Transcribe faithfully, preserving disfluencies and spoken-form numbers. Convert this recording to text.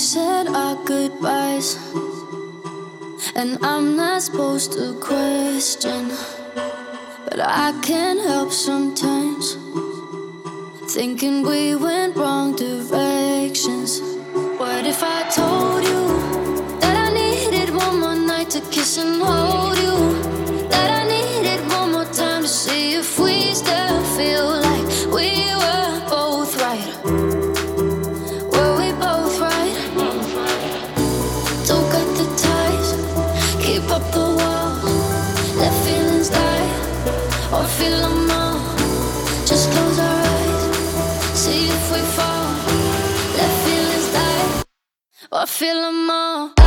said our goodbyes, and I'm not supposed to question, but I can't help sometimes thinking we went wrong directions. What if I told you that I needed one more night to kiss and hold you, that I needed one more time to see if we still feel like we were both right? Were we both right? Don't cut the ties, keep up the walls, let feelings die or feel them all. Just close our eyes, see if we fall, let feelings die or feel them all.